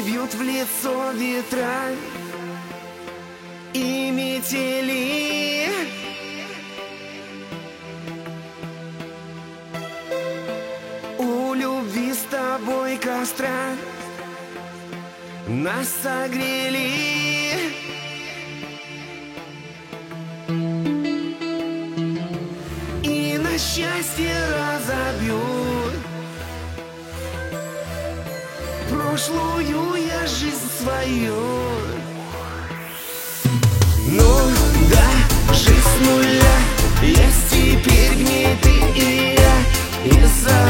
Весной бьют в лицо ветра и метели. У любви с тобой костра нас согрели. И на счастье разобьют прошлую я жизнь свою. Ну да, жизнь с нуля, есть теперь в ней ты и я. Из-за